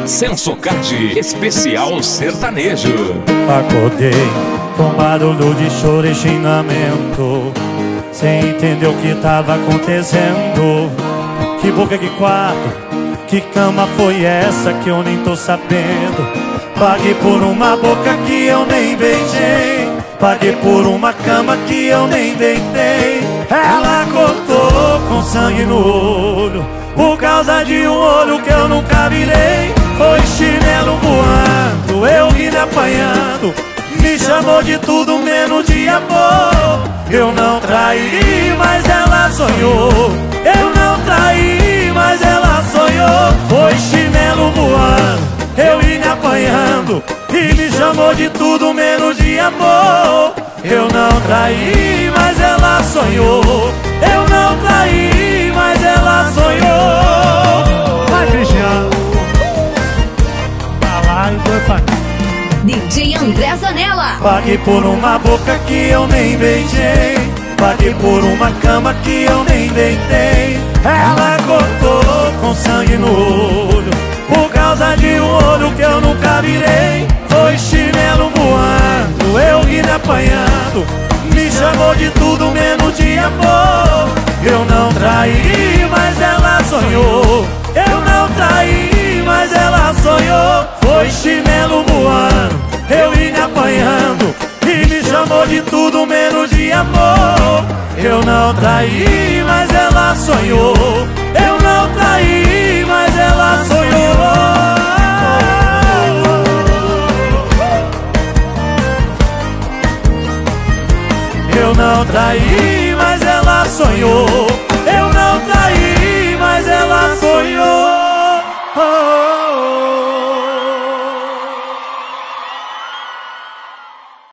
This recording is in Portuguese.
Sensocard Especial Sertanejo. Acordei com barulho de choro e xingamento, sem entender o que tava acontecendo. Que boca, que quarto, que cama foi essa que eu nem tô sabendo? Paguei por uma boca que eu nem beijei, paguei por uma cama que eu nem deitei. Ela acordou com sangue no olho, por causa de um olho que eu nunca virei. Foi chinelo voando, eu vim me apanhando, me chamou de tudo menos de amor. Eu não traí, mas ela sonhou. Eu não traí, mas ela sonhou. Foi chinelo voando, eu vim me apanhando, e me chamou de tudo menos de amor. Eu não traí, mas ela sonhou. Eu não traí, mas ela sonhou. Vai, Cristiano. DJ André Zanella. Paguei por uma boca que eu nem beijei, paguei por uma cama que eu nem deitei. Ela cortou com sangue no olho, por causa de um olho que eu nunca virei. Foi chinelo voando, eu vim me apanhando, me chamou de tudo menos de amor. Eu não traí, mas ela sonhou. Eu não traí, mas ela sonhou. Foi chinelo voando, eu vim me apanhando, e me chamou de tudo menos de amor. Eu não traí, mas ela sonhou. Eu não traí, mas ela sonhou. Eu não traí, mas ela sonhou.